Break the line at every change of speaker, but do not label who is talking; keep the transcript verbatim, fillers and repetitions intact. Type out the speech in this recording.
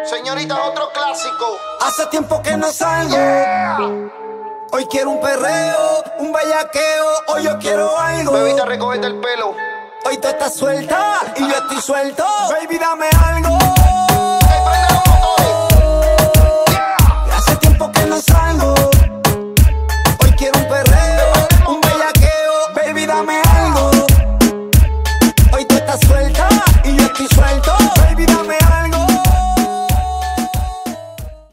Señorita, otro clásico.
Hace tiempo que no salgo.
Yeah.
Hoy quiero un perreo, un bellaqueo. Hoy yo quiero algo.
Bebita, recógete el pelo.
Hoy tú estás suelta y yo estoy suelto. Baby, dame algo.